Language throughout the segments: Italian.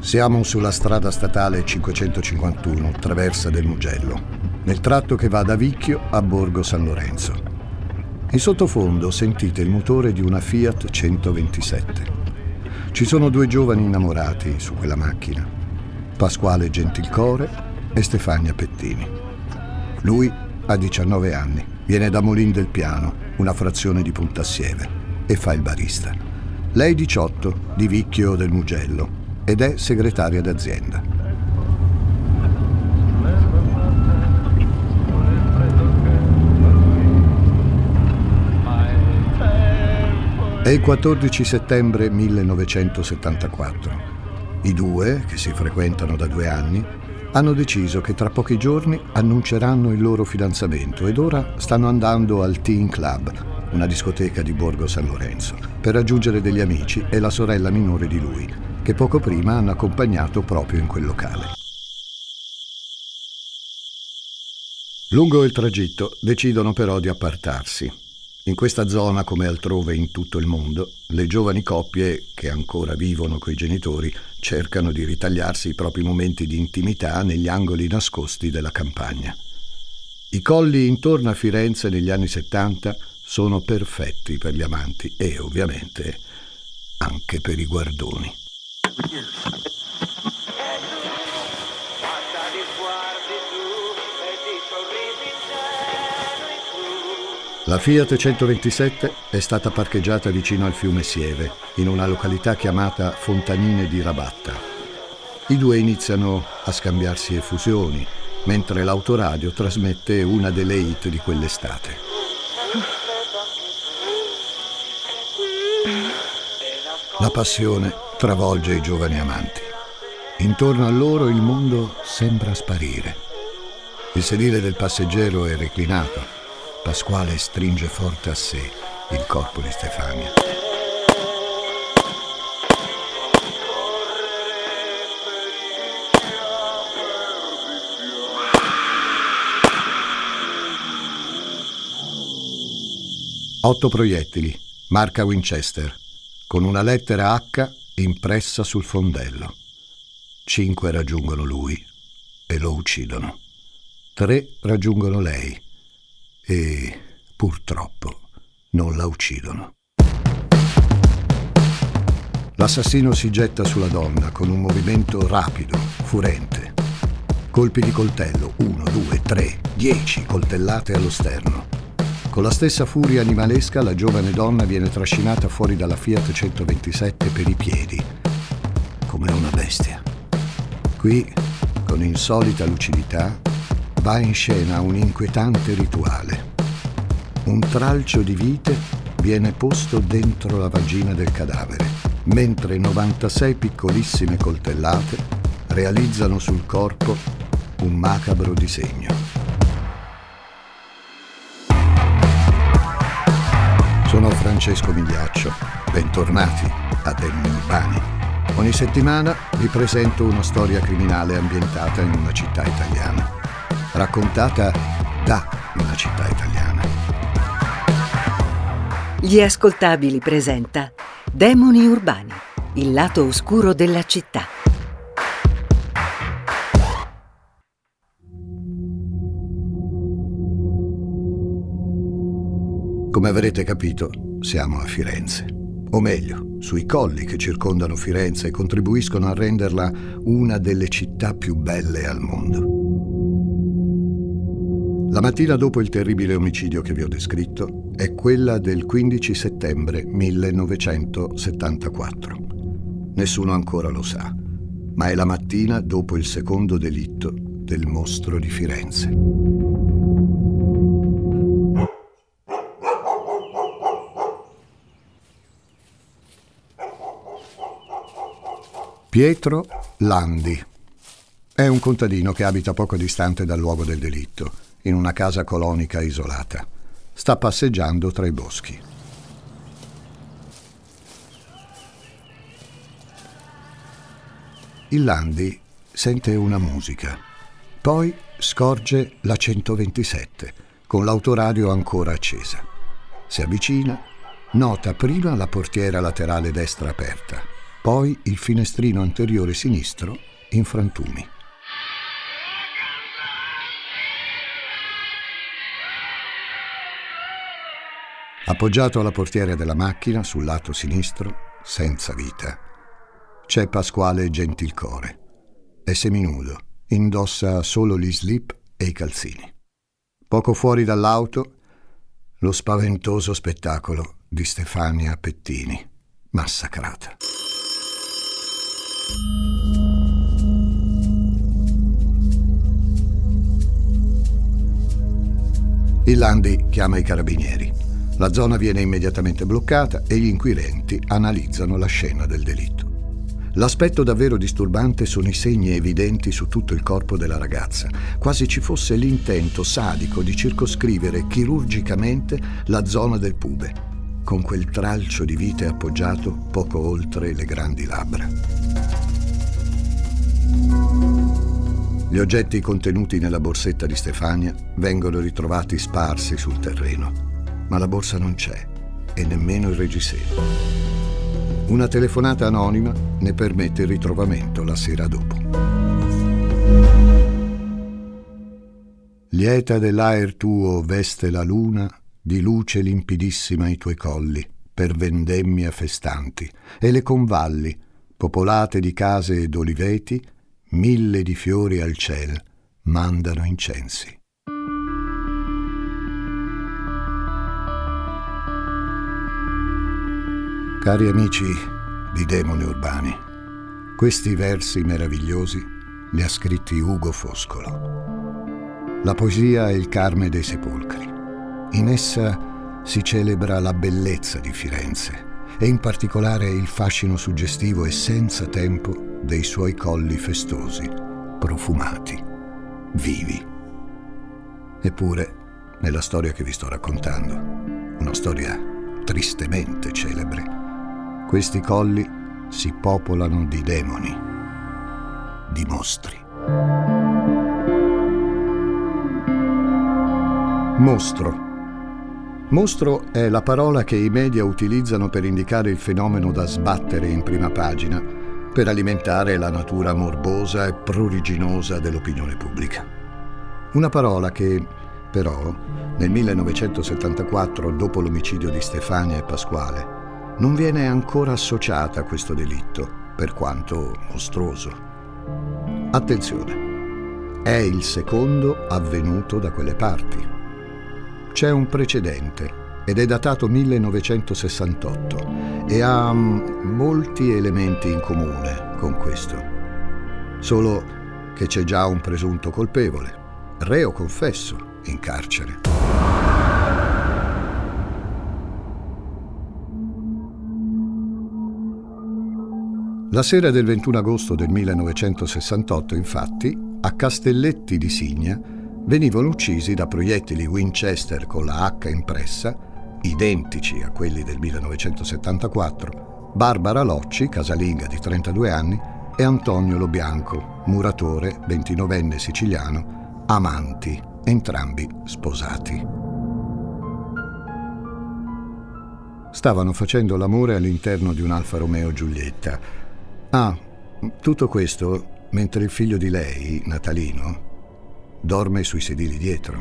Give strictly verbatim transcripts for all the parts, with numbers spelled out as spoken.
Siamo sulla strada statale cinquecentocinquantuno, traversa del Mugello, nel tratto che va da Vicchio a Borgo San Lorenzo. In sottofondo sentite il motore di una Fiat centoventisette. Ci sono due giovani innamorati su quella macchina, Pasquale Gentilcore e Stefania Pettini. Lui ha diciannove anni, viene da Molin del Piano, una frazione di Puntassieve, e fa il barista. Lei diciotto, di Vicchio del Mugello, ed è segretaria d'azienda. È il quattordici settembre millenovecentosettantaquattro. I due, che si frequentano da due anni, hanno deciso che tra pochi giorni annunceranno il loro fidanzamento ed ora stanno andando al Teen Club, una discoteca di Borgo San Lorenzo, per raggiungere degli amici e la sorella minore di lui, che poco prima hanno accompagnato proprio in quel locale. Lungo il tragitto decidono però di appartarsi. In questa zona, come altrove in tutto il mondo, le giovani coppie che ancora vivono coi genitori cercano di ritagliarsi i propri momenti di intimità negli angoli nascosti della campagna. I colli intorno a Firenze negli anni settanta sono perfetti per gli amanti e, ovviamente, anche per i guardoni. La Fiat centoventisette è stata parcheggiata vicino al fiume Sieve, in una località chiamata Fontanine di Rabatta. I due iniziano a scambiarsi effusioni, mentre l'autoradio trasmette una delle hit di quell'estate. La passione travolge i giovani amanti. Intorno a loro il mondo sembra sparire. Il sedile del passeggero è reclinato. Pasquale stringe forte a sé il corpo di Stefania. Otto proiettili, marca Winchester, con una lettera H impressa sul fondello. Cinque raggiungono lui e lo uccidono. Tre raggiungono lei e, purtroppo, non la uccidono. L'assassino si getta sulla donna con un movimento rapido, furente. Colpi di coltello, uno, due, tre, dieci coltellate allo sterno. Con la stessa furia animalesca la giovane donna viene trascinata fuori dalla Fiat centoventisette per i piedi, come una bestia. Qui, con insolita lucidità, va in scena un inquietante rituale. Un tralcio di vite viene posto dentro la vagina del cadavere, mentre novantasei piccolissime coltellate realizzano sul corpo un macabro disegno. Sono Francesco Migliaccio, bentornati a Demoni Urbani. Ogni settimana vi presento una storia criminale ambientata in una città italiana, raccontata da una città italiana. Gli Ascoltabili presenta Demoni Urbani, il lato oscuro della città. Come avrete capito, siamo a Firenze, o meglio, sui colli che circondano Firenze e contribuiscono a renderla una delle città più belle al mondo. La mattina dopo il terribile omicidio che vi ho descritto è quella del quindici settembre millenovecentosettantaquattro. Nessuno ancora lo sa, ma è la mattina dopo il secondo delitto del mostro di Firenze. Pietro Landi è un contadino che abita poco distante dal luogo del delitto, in una casa colonica isolata. Sta passeggiando tra i boschi. Il Landi sente una musica, poi scorge la centoventisette, con l'autoradio ancora accesa. Si avvicina, nota prima la portiera laterale destra aperta, poi il finestrino anteriore sinistro in frantumi. Appoggiato alla portiera della macchina, sul lato sinistro, senza vita, c'è Pasquale Gentilcore. È seminudo, indossa solo gli slip e i calzini. Poco fuori dall'auto, lo spaventoso spettacolo di Stefania Pettini, massacrata. Il Landi chiama i carabinieri. La zona viene immediatamente bloccata e gli inquirenti analizzano la scena del delitto. L'aspetto davvero disturbante sono i segni evidenti su tutto il corpo della ragazza, quasi ci fosse l'intento sadico di circoscrivere chirurgicamente la zona del pube, con quel tralcio di vite appoggiato poco oltre le grandi labbra. Gli oggetti contenuti nella borsetta di Stefania vengono ritrovati sparsi sul terreno. Ma la borsa non c'è e nemmeno il reggiseno. Una telefonata anonima ne permette il ritrovamento la sera dopo. Lieta dell'aer tuo veste la luna, di luce limpidissima i tuoi colli, per vendemmia festanti, e le convalli, popolate di case ed oliveti, mille di fiori al ciel, mandano incensi. Cari amici di Demoni Urbani, questi versi meravigliosi li ha scritti Ugo Foscolo. La poesia è il Carme dei Sepolcri. In essa si celebra la bellezza di Firenze e in particolare il fascino suggestivo e senza tempo dei suoi colli festosi, profumati, vivi. Eppure, nella storia che vi sto raccontando, una storia tristemente celebre, questi colli si popolano di demoni, di mostri. Mostro. Mostro è la parola che i media utilizzano per indicare il fenomeno da sbattere in prima pagina, per alimentare la natura morbosa e pruriginosa dell'opinione pubblica. Una parola che, però, nel millenovecentosettantaquattro, dopo l'omicidio di Stefania e Pasquale, non viene ancora associata a questo delitto, per quanto mostruoso. Attenzione, è il secondo avvenuto da quelle parti. C'è un precedente ed è datato millenovecentosessantotto e ha molti elementi in comune con questo. Solo che c'è già un presunto colpevole, reo confesso, in carcere. La sera del ventuno agosto del millenovecentosessantotto, infatti, a Castelletti di Signa venivano uccisi da proiettili Winchester con la H impressa, identici a quelli del millenovecentosettantaquattro, Barbara Locci, casalinga di trentadue anni, e Antonio Lo Bianco, muratore, ventinovenne siciliano, amanti, entrambi sposati. Stavano facendo l'amore all'interno di un Alfa Romeo Giulietta. Ah, tutto questo mentre il figlio di lei, Natalino, dorme sui sedili dietro.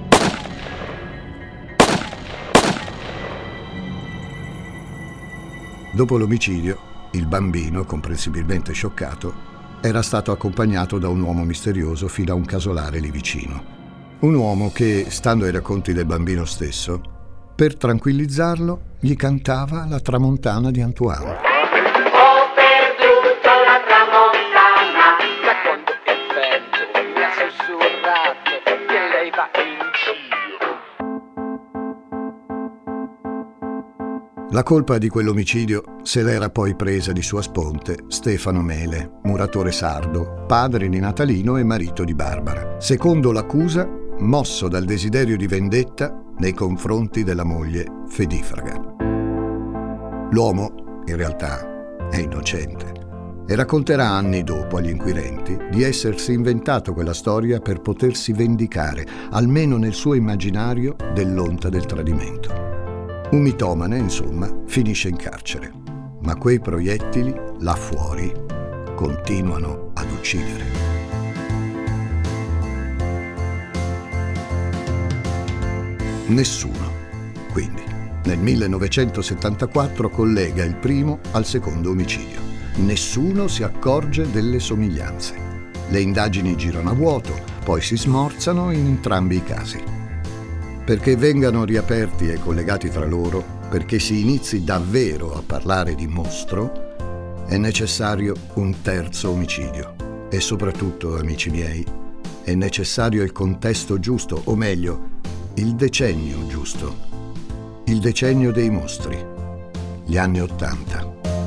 Dopo l'omicidio, il bambino, comprensibilmente scioccato, era stato accompagnato da un uomo misterioso fino a un casolare lì vicino. Un uomo che, stando ai racconti del bambino stesso, per tranquillizzarlo, gli cantava la Tramontana di Antoine. La colpa di quell'omicidio se l'era poi presa di sua sponte Stefano Mele, muratore sardo, padre di Natalino e marito di Barbara, secondo l'accusa mosso dal desiderio di vendetta nei confronti della moglie Fedifraga. L'uomo, in realtà, è innocente e racconterà anni dopo agli inquirenti di essersi inventato quella storia per potersi vendicare, almeno nel suo immaginario, dell'onta del tradimento. Un mitomane, insomma, finisce in carcere. ma quei proiettili, là fuori, continuano ad uccidere. Nessuno, quindi, nel millenovecentosettantaquattro collega il primo al secondo omicidio. Nessuno si accorge delle somiglianze. Le indagini girano a vuoto, poi si smorzano in entrambi i casi. Perché vengano riaperti e collegati tra loro, perché si inizi davvero a parlare di mostro, è necessario un terzo omicidio. E soprattutto, amici miei, è necessario il contesto giusto, o meglio, il decennio giusto. Il decennio dei mostri, gli anni Ottanta.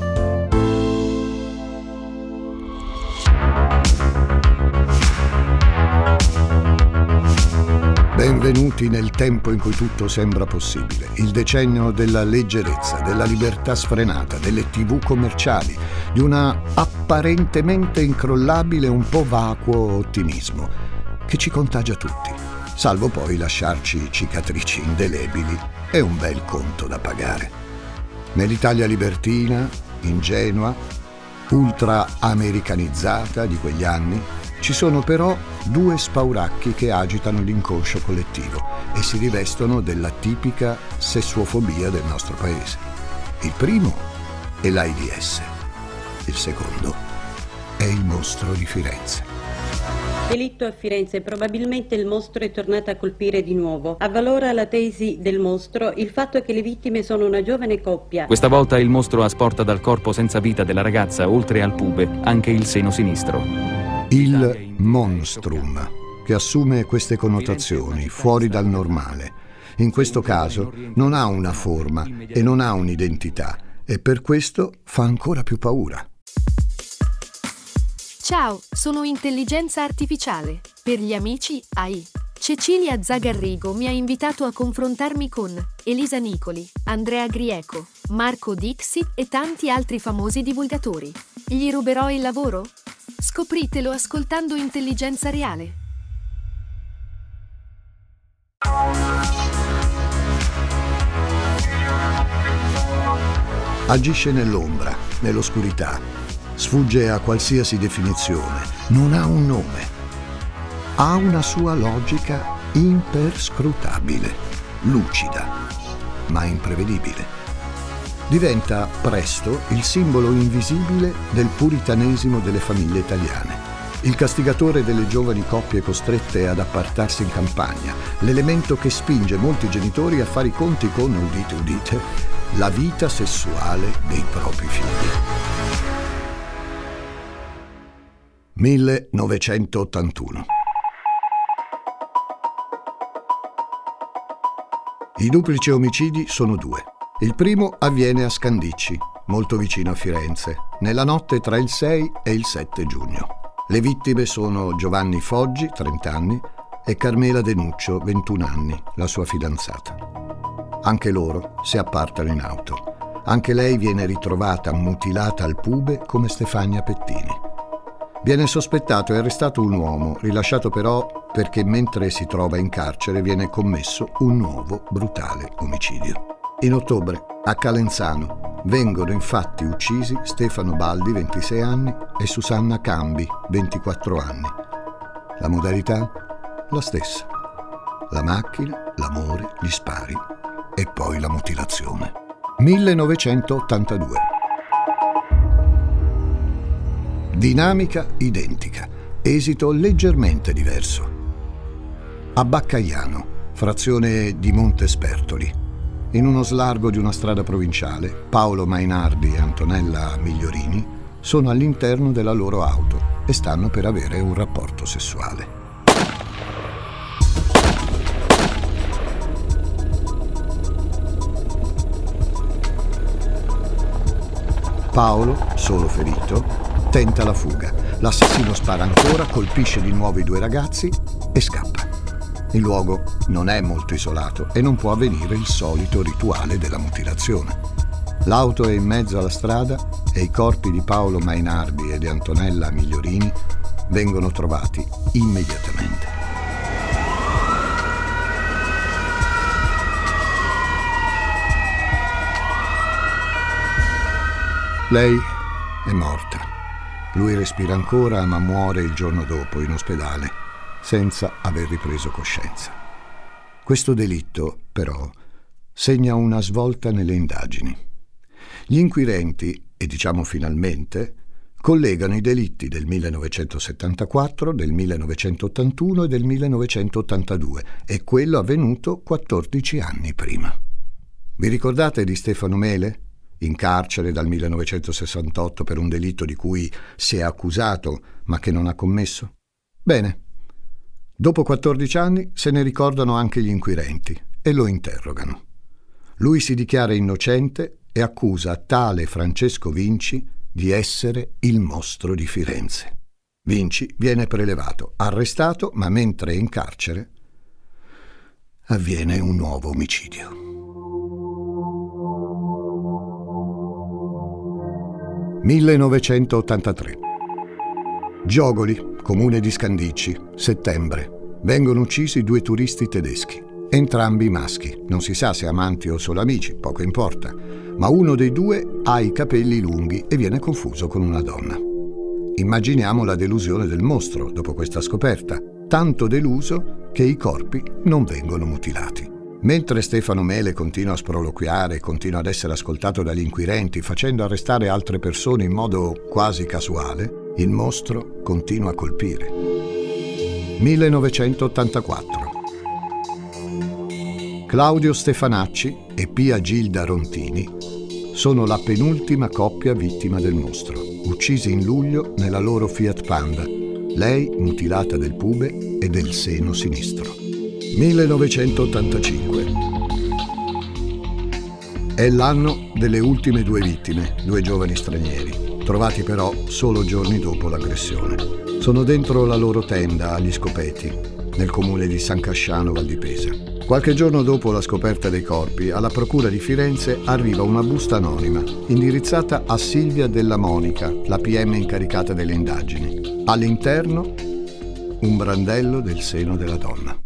Benvenuti nel tempo in cui tutto sembra possibile, il decennio della leggerezza, della libertà sfrenata, delle tivù commerciali, di una apparentemente incrollabile, un po' vacuo ottimismo che ci contagia tutti, salvo poi lasciarci cicatrici indelebili e un bel conto da pagare. Nell'Italia libertina, ingenua, ultra-americanizzata di quegli anni, ci sono però due spauracchi che agitano l'inconscio collettivo e si rivestono della tipica sessuofobia del nostro paese. Il primo è l'AIDS, il secondo è il mostro di Firenze. Delitto a Firenze, probabilmente il mostro è tornato a colpire di nuovo. Avvalora la tesi del mostro il fatto che le vittime sono una giovane coppia. Questa volta il mostro asporta dal corpo senza vita della ragazza, oltre al pube, anche il seno sinistro. Il monstrum, che assume queste connotazioni fuori dal normale. In questo caso non ha una forma e non ha un'identità e per questo fa ancora più paura. Ciao, sono Intelligenza Artificiale. Per gli amici A I. Cecilia Zagarrigo mi ha invitato a confrontarmi con Elisa Nicoli, Andrea Grieco, Marco Dixi e tanti altri famosi divulgatori. Gli ruberò il lavoro? Scopritelo ascoltando Intelligenza Reale. Agisce nell'ombra, nell'oscurità, sfugge a qualsiasi definizione, non ha un nome. Ha una sua logica imperscrutabile, lucida, ma imprevedibile. Diventa presto il simbolo invisibile del puritanesimo delle famiglie italiane, il castigatore delle giovani coppie costrette ad appartarsi in campagna, l'elemento che spinge molti genitori a fare i conti con, udite udite, la vita sessuale dei propri figli. millenovecentottantuno. I duplici omicidi sono due. Il primo avviene a Scandicci, molto vicino a Firenze, nella notte tra il sei e il sette giugno. Le vittime sono Giovanni Foggi, trenta anni, e Carmela Denuccio, ventuno anni, la sua fidanzata. Anche loro si appartano in auto. Anche lei viene ritrovata mutilata al pube come Stefania Pettini. Viene sospettato e arrestato un uomo, rilasciato però perché mentre si trova in carcere viene commesso un nuovo brutale omicidio. In ottobre, a Calenzano, vengono infatti uccisi Stefano Baldi, ventisei anni, e Susanna Cambi, ventiquattro anni. La modalità? La stessa. La macchina, l'amore, gli spari e poi la mutilazione. millenovecentottantadue. Dinamica identica, esito leggermente diverso. A Baccaiano, frazione di Montespertoli, in uno slargo di una strada provinciale, Paolo Mainardi e Antonella Migliorini sono all'interno della loro auto e stanno per avere un rapporto sessuale. Paolo, solo ferito, tenta la fuga. L'assassino spara ancora, colpisce di nuovo i due ragazzi e scappa. Il luogo non è molto isolato e non può avvenire il solito rituale della mutilazione. L'auto è in mezzo alla strada e i corpi di Paolo Mainardi e di Antonella Migliorini vengono trovati immediatamente. Lei è morta. Lui respira ancora, ma muore il giorno dopo in ospedale, senza aver ripreso coscienza. Questo delitto, però, segna una svolta nelle indagini. Gli inquirenti, e diciamo finalmente, collegano i delitti del millenovecentosettantaquattro, del millenovecentottantuno e del millenovecentottantadue e quello avvenuto quattordici anni prima. Vi ricordate di Stefano Mele? In carcere dal millenovecentosessantotto per un delitto di cui si è accusato ma che non ha commesso? Bene, dopo quattordici anni se ne ricordano anche gli inquirenti e lo interrogano. Lui si dichiara innocente e accusa tale Francesco Vinci di essere il mostro di Firenze. Vinci viene prelevato, arrestato, ma mentre è in carcere avviene un nuovo omicidio. millenovecentottantatré. Giogoli, comune di Scandicci, settembre. Vengono uccisi due turisti tedeschi, entrambi maschi. Non si sa se amanti o solo amici, poco importa. Ma uno dei due ha i capelli lunghi e viene confuso con una donna. Immaginiamo la delusione del mostro dopo questa scoperta, tanto deluso che i corpi non vengono mutilati. Mentre Stefano Mele continua a sproloquiare e continua ad essere ascoltato dagli inquirenti, facendo arrestare altre persone in modo quasi casuale, il mostro continua a colpire. millenovecentottantaquattro. Claudio Stefanacci e Pia Gilda Rontini sono la penultima coppia vittima del mostro, uccisi in luglio nella loro Fiat Panda, lei mutilata del pube e del seno sinistro. millenovecentottantacinque. È l'anno delle ultime due vittime, due giovani stranieri, trovati però solo giorni dopo l'aggressione. Sono dentro la loro tenda agli Scopeti, nel comune di San Casciano Val di Pesa. Qualche giorno dopo la scoperta dei corpi, alla Procura di Firenze arriva una busta anonima, indirizzata a Silvia Della Monica, la P M incaricata delle indagini. All'interno, un brandello del seno della donna.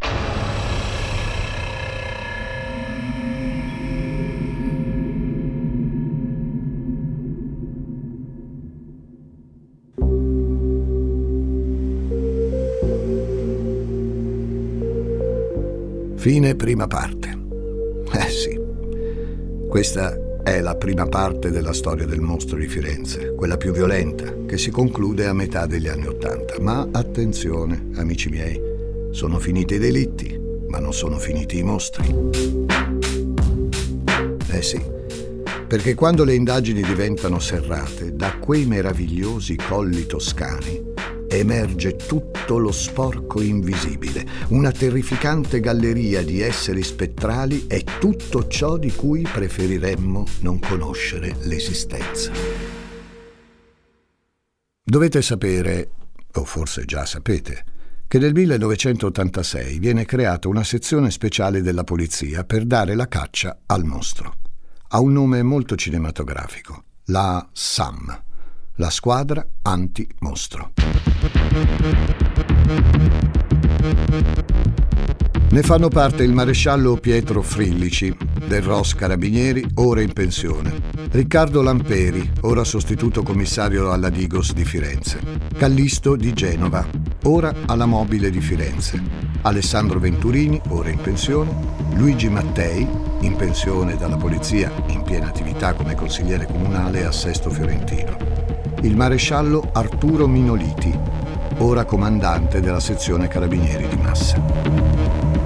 Fine prima parte. Eh sì, questa è la prima parte della storia del mostro di Firenze, quella più violenta, che si conclude a metà degli anni Ottanta. Ma attenzione, amici miei, sono finiti i delitti, ma non sono finiti i mostri. Eh sì, perché quando le indagini diventano serrate, da quei meravigliosi colli toscani emerge tutto lo sporco invisibile, una terrificante galleria di esseri spettrali e tutto ciò di cui preferiremmo non conoscere l'esistenza. Dovete sapere, o forse già sapete, che nel millenovecentottantasei viene creata una sezione speciale della polizia per dare la caccia al mostro. Ha un nome molto cinematografico, la SAM, la squadra anti-mostro. Ne fanno parte il maresciallo Pietro Frillici, del R O S Carabinieri, ora in pensione, Riccardo Lamperi, ora sostituto commissario alla Digos di Firenze, Callisto di Genova, ora alla Mobile di Firenze, Alessandro Venturini, ora in pensione, Luigi Mattei, in pensione dalla polizia, in piena attività come consigliere comunale a Sesto Fiorentino, il maresciallo Arturo Minoliti, ora comandante della sezione Carabinieri di Massa.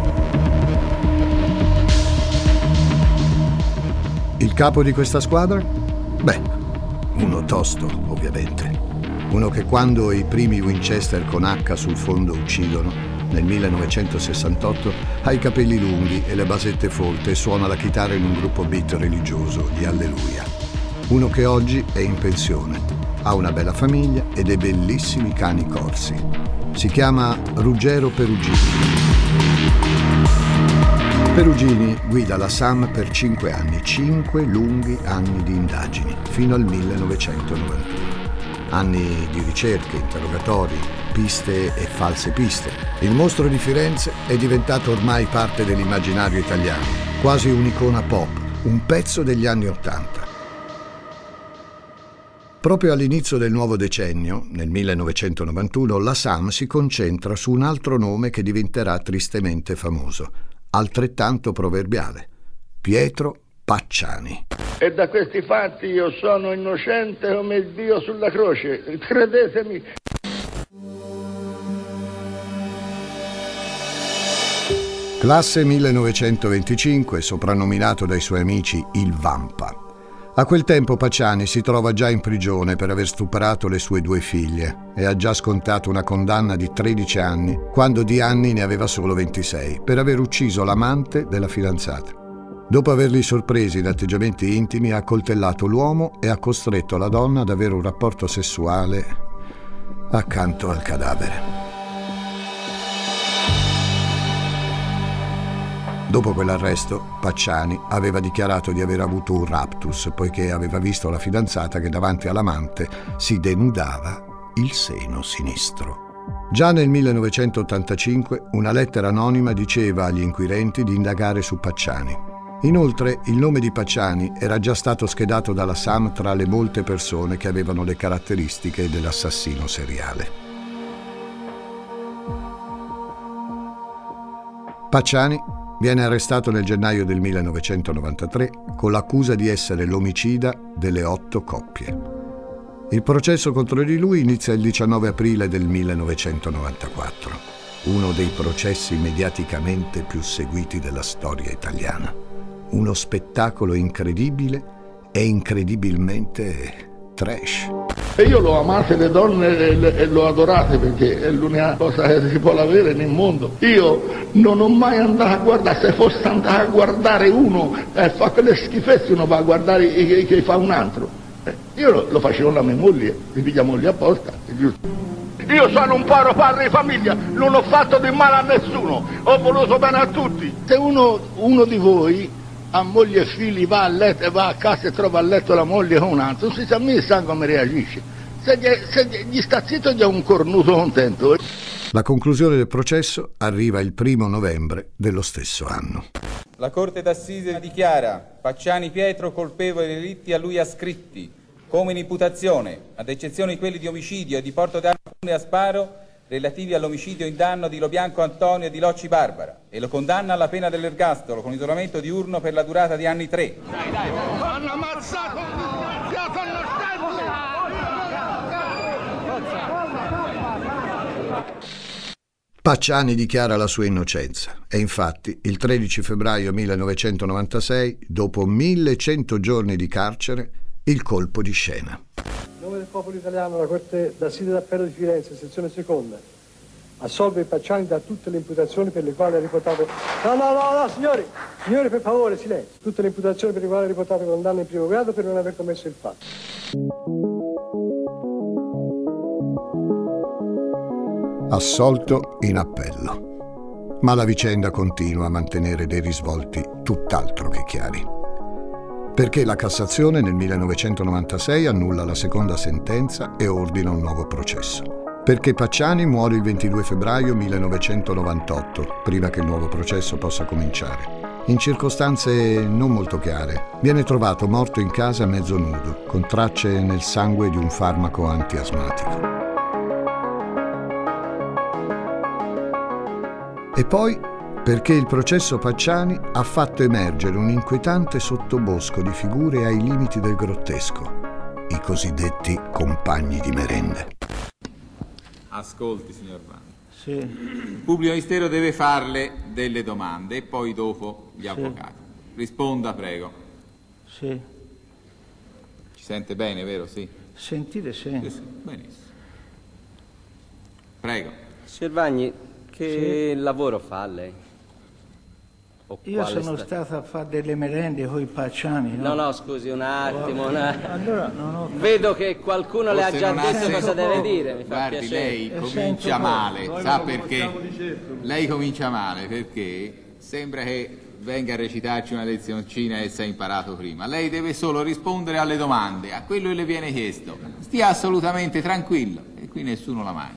Il capo di questa squadra? Beh, uno tosto, ovviamente. Uno che quando i primi Winchester con H sul fondo uccidono, nel millenovecentosessantotto, ha i capelli lunghi e le basette folte e suona la chitarra in un gruppo beat religioso, gli Alleluia. Uno che oggi è in pensione, ha una bella famiglia e dei bellissimi cani corsi. Si chiama Ruggero Perugini. Perugini guida la SAM per cinque anni, cinque lunghi anni di indagini, fino al millenovecentonovantuno. Anni di ricerche, interrogatori, piste e false piste. Il mostro di Firenze è diventato ormai parte dell'immaginario italiano, quasi un'icona pop, un pezzo degli anni Ottanta. Proprio all'inizio del nuovo decennio, nel millenovecentonovantuno, la SAM si concentra su un altro nome che diventerà tristemente famoso, altrettanto proverbiale: Pietro Pacciani. E da questi fatti io sono innocente come il Dio sulla croce, credetemi. Classe millenovecentoventicinque, soprannominato dai suoi amici il Vampa. A quel tempo Pacciani si trova già in prigione per aver stuprato le sue due figlie e ha già scontato una condanna di tredici anni, quando di anni ne aveva solo ventisei, per aver ucciso l'amante della fidanzata. Dopo averli sorpresi in atteggiamenti intimi, ha accoltellato l'uomo e ha costretto la donna ad avere un rapporto sessuale accanto al cadavere. Dopo quell'arresto, Pacciani aveva dichiarato di aver avuto un raptus, poiché aveva visto la fidanzata che davanti all'amante si denudava il seno sinistro. Già nel millenovecentottantacinque una lettera anonima diceva agli inquirenti di indagare su Pacciani. Inoltre, il nome di Pacciani era già stato schedato dalla SAM tra le molte persone che avevano le caratteristiche dell'assassino seriale. Pacciani viene arrestato nel gennaio del millenovecentonovantatré con l'accusa di essere l'omicida delle otto coppie. Il processo contro di lui inizia il diciannove aprile del millenovecentonovantaquattro, uno dei processi mediaticamente più seguiti della storia italiana. Uno spettacolo incredibile e incredibilmente trash. E io l'ho amate le donne e, le, e l'ho adorate perché è l'unica cosa che si può avere nel mondo. Io non ho mai andato a guardare, se fosse andato a guardare uno e eh, fa quelle schifezze, uno va a guardare che, che fa un altro. Eh, io lo, lo facevo alla mia moglie, mi piglia moglie apposta. Io sono un povero padre di famiglia, non ho fatto di male a nessuno, ho voluto bene a tutti. Se uno, uno di voi a moglie e figli va a letto, va a casa e trova a letto la moglie con un altro, non si sa mai il sangue come reagisce. Se gli, se gli sta zitto gli ha un cornuto contento. La conclusione del processo arriva il primo novembre dello stesso anno. La Corte d'Assise dichiara Pacciani Pietro colpevole dei delitti a lui ascritti, come in imputazione, ad eccezione di quelli di omicidio e di porto d'arma comune a sparo, relativi all'omicidio in danno di Lobianco Antonio e di Locci Barbara, e lo condanna alla pena dell'ergastolo con isolamento diurno per la durata di anni tre. Dai, dai, hanno ammazzato! Pacciani dichiara la sua innocenza e infatti il tredici febbraio millenovecentonovantasei, dopo millecento giorni di carcere, il colpo di scena. In nome del popolo italiano, la Corte d'Assise d'Appello di Firenze, sezione seconda, assolve Pacciani da tutte le imputazioni per le quali ha riportato... No, no, no, no, signori! Signori, per favore, silenzio! Tutte le imputazioni per le quali ha riportato condanna in primo grado per non aver commesso il fatto. Assolto in appello. Ma la vicenda continua a mantenere dei risvolti tutt'altro che chiari. Perché la Cassazione nel millenovecentonovantasei annulla la seconda sentenza e ordina un nuovo processo. Perché Pacciani muore il ventidue febbraio millenovecentonovantotto, prima che il nuovo processo possa cominciare. In circostanze non molto chiare, viene trovato morto in casa mezzo nudo, con tracce nel sangue di un farmaco antiasmatico. E poi perché il processo Pacciani ha fatto emergere un inquietante sottobosco di figure ai limiti del grottesco, i cosiddetti compagni di merende. Ascolti, signor Vanni. Sì. Il pubblico ministero deve farle delle domande e poi dopo gli avvocati. Sì. Risponda, prego. Sì. Ci sente bene, vero? Sì. Sentite, sì. Sì, sì. Benissimo. Prego. Signor Vagni, che sì. lavoro fa lei? O Io sono sta... stato a fare delle merende con i Pacciani. No, no, no, scusi un attimo. Una... Allora, non ho... Vedo che qualcuno Forse le ha già detto cosa deve dire. Mi Guardi, fa piacere. lei e comincia male. Sa perché? Lei comincia male perché sembra che venga a recitarci una lezioncina e si è imparato prima. Lei deve solo rispondere alle domande, a quello che le viene chiesto. Stia assolutamente tranquillo e qui nessuno la mangia.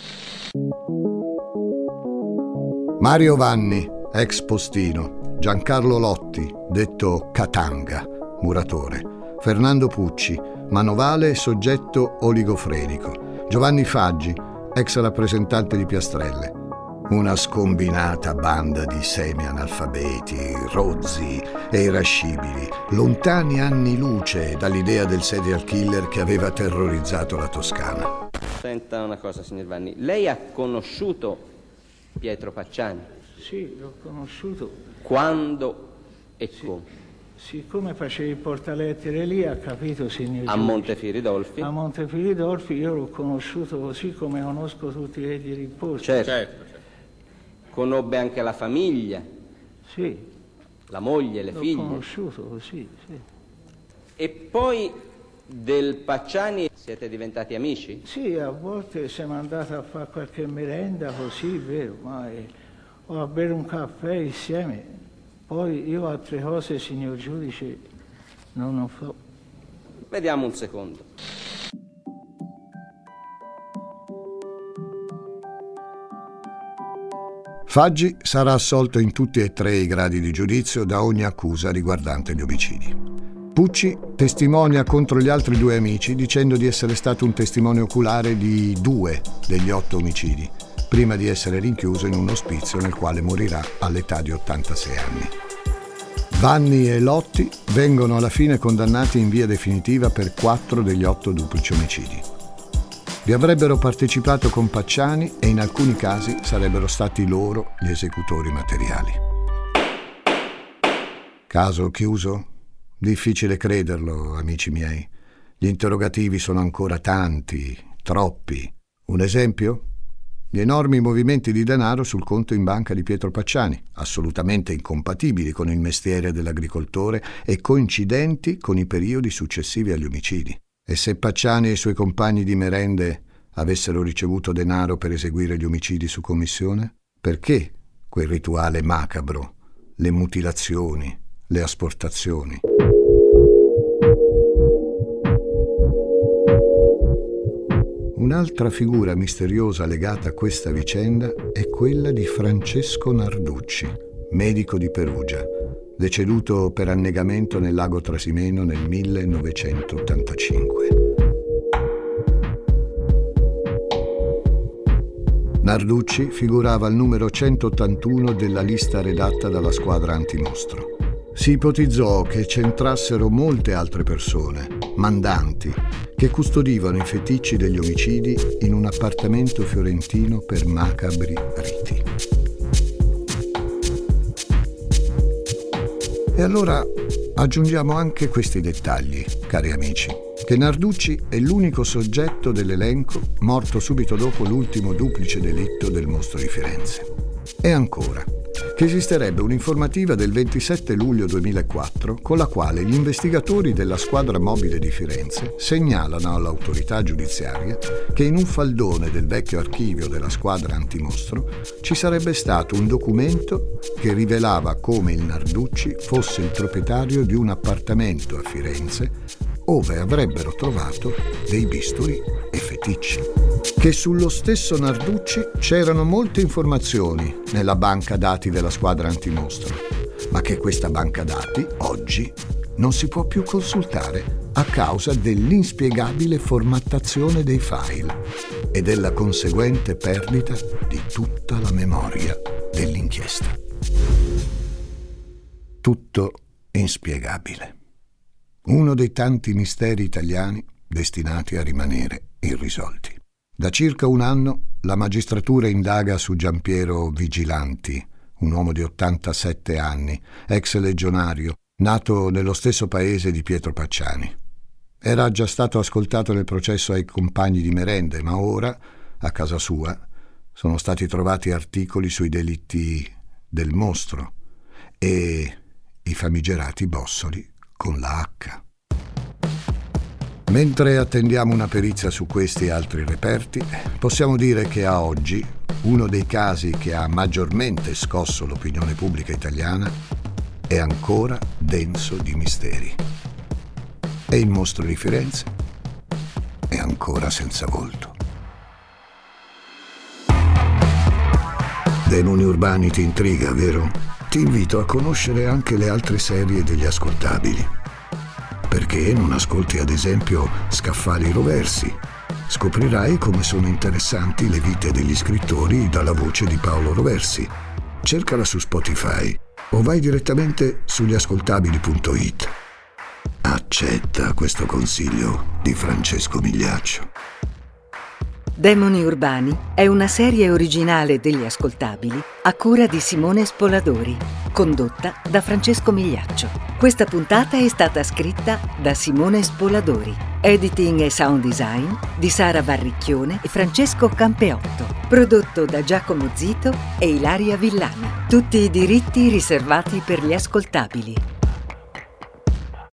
Mario Vanni, ex postino, Giancarlo Lotti, detto Catanga, muratore, Fernando Pucci, manovale e soggetto oligofrenico. Giovanni Faggi, ex rappresentante di Piastrelle. Una scombinata banda di semi-analfabeti, rozzi e irascibili, lontani anni luce dall'idea del serial killer che aveva terrorizzato la Toscana. Senta una cosa, signor Vanni, lei ha conosciuto Pietro Pacciani? Sì, l'ho conosciuto. Quando e sì. come? Siccome facevi il portalettere lì, ha capito, signor A Montefiridolfi? A Montefiridolfi io l'ho conosciuto così come conosco tutti i di riposo. Certo. certo. Conobbe anche la famiglia? Sì. La moglie, le l'ho figlie? L'ho conosciuto così, sì. E poi del Pacciani siete diventati amici? Sì, a volte siamo andati a fare qualche merenda così, vero, ma eh, o a bere un caffè insieme. Poi io altre cose, signor giudice, non lo so. Vediamo un secondo. Faggi sarà assolto in tutti e tre i gradi di giudizio da ogni accusa riguardante gli omicidi. Pucci testimonia contro gli altri due amici dicendo di essere stato un testimone oculare di due degli otto omicidi, prima di essere rinchiuso in un ospizio nel quale morirà all'età di ottantasei anni. Vanni e Lotti vengono alla fine condannati in via definitiva per quattro degli otto duplici omicidi. Vi avrebbero partecipato con Pacciani e in alcuni casi sarebbero stati loro gli esecutori materiali. Caso chiuso? Difficile crederlo, amici miei. Gli interrogativi sono ancora tanti, troppi. Un esempio? Gli enormi movimenti di denaro sul conto in banca di Pietro Pacciani, assolutamente incompatibili con il mestiere dell'agricoltore e coincidenti con i periodi successivi agli omicidi. E se Pacciani e i suoi compagni di merende avessero ricevuto denaro per eseguire gli omicidi su commissione? Perché quel rituale macabro, le mutilazioni, le asportazioni? Un'altra figura misteriosa legata a questa vicenda è quella di Francesco Narducci, medico di Perugia, deceduto per annegamento nel lago Trasimeno nel millenovecentottantacinque. Narducci figurava al numero centottantuno della lista redatta dalla squadra antimostro. Si ipotizzò che c'entrassero molte altre persone, mandanti, che custodivano i feticci degli omicidi in un appartamento fiorentino per macabri riti. E allora aggiungiamo anche questi dettagli, cari amici, che Narducci è l'unico soggetto dell'elenco morto subito dopo l'ultimo duplice delitto del mostro di Firenze. E ancora, che esisterebbe un'informativa del ventisette luglio duemilaquattro con la quale gli investigatori della squadra mobile di Firenze segnalano all'autorità giudiziaria che in un faldone del vecchio archivio della squadra antimostro ci sarebbe stato un documento che rivelava come il Narducci fosse il proprietario di un appartamento a Firenze ove avrebbero trovato dei bisturi e feticci. Che sullo stesso Narducci c'erano molte informazioni nella banca dati della squadra antimostro, ma che questa banca dati oggi non si può più consultare a causa dell'inspiegabile formattazione dei file e della conseguente perdita di tutta la memoria dell'inchiesta. Tutto inspiegabile. Uno dei tanti misteri italiani destinati a rimanere irrisolti. Da circa un anno la magistratura indaga su Giampiero Vigilanti, un uomo di ottantasette anni, ex legionario, nato nello stesso paese di Pietro Pacciani. Era già stato ascoltato nel processo ai compagni di merende, ma ora, a casa sua, sono stati trovati articoli sui delitti del mostro e i famigerati bossoli con la H. Mentre attendiamo una perizia su questi e altri reperti, possiamo dire che a oggi uno dei casi che ha maggiormente scosso l'opinione pubblica italiana è ancora denso di misteri. E il mostro di Firenze è ancora senza volto. Demoni Urbani ti intriga, vero? Ti invito a conoscere anche le altre serie degli ascoltabili. Perché non ascolti ad esempio Scaffali Roversi? Scoprirai come sono interessanti le vite degli scrittori dalla voce di Paolo Roversi. Cercala su Spotify o vai direttamente sugli ascoltabili punto it. Accetta questo consiglio di Francesco Migliaccio. Demoni Urbani è una serie originale degli Ascoltabili a cura di Simone Spoladori, condotta da Francesco Migliaccio. Questa puntata è stata scritta da Simone Spoladori, editing e sound design di Sara Varricchione e Francesco Campeotto, prodotto da Giacomo Zito e Ilaria Villani. Tutti i diritti riservati per gli Ascoltabili.